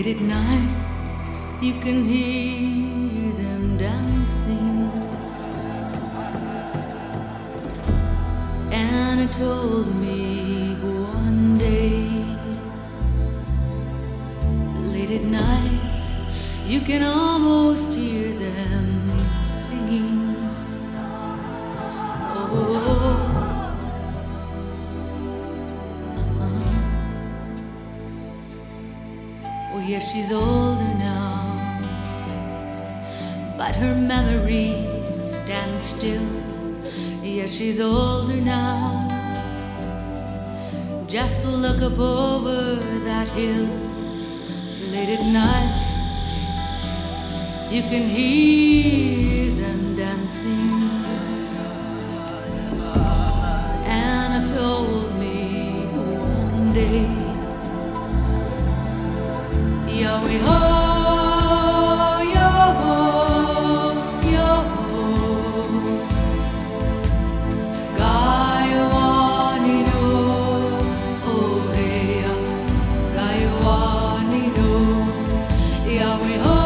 Late at night, you can hear them dancing. Anna told me one day, late at night, you can almost hear them singing. Oh, oh yeah, she's older now, but her memory stands still. Yeah, she's older now. Just look up over that hill. Late at night, you can hear them dancing. Anna told me one day, yo-ho, yo-ho, yo-ho, Gaiwanino, oh hey, Gaiwanino, yo-ho,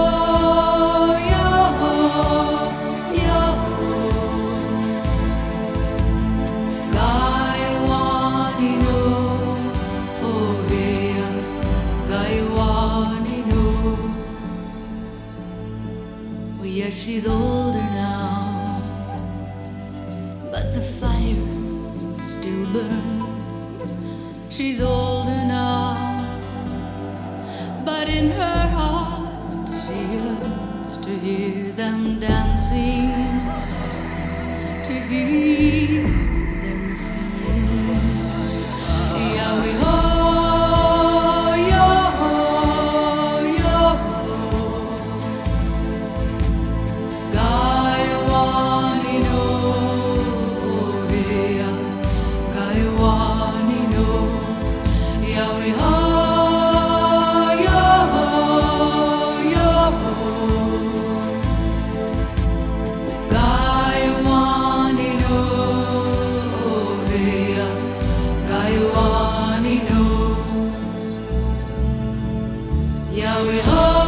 yo-ho, yo-ho, Gaiwanino, oh hey, Gaiwanino. Well, yeah, she's older now, but the fire still burns. She's older now, but in her heart she yearns to hear them dancing, to hear them sing. Yo-ho, yo-ho, yo-ho, Gaiwanino, oh hey, Gaiwanino, yo-ho, yo-ho, yo-ho, Gaiwanino, oh hey, Gaiwanino, yo-ho.